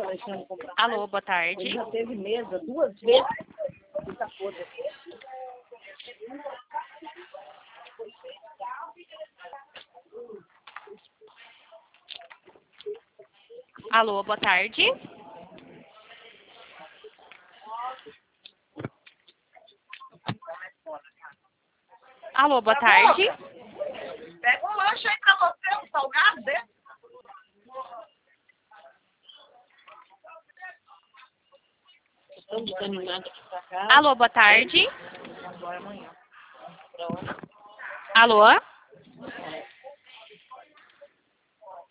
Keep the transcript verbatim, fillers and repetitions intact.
Alexandre comprar. Alô, boa tarde. Ele já teve mesa duas vezes e tá podre. Alô, boa tarde. Alô, boa tarde. Pega um lanche aí pra você, um salgado desse. Estamos animados aqui pra cá. Alô, boa tarde. Agora amanhã. Alô?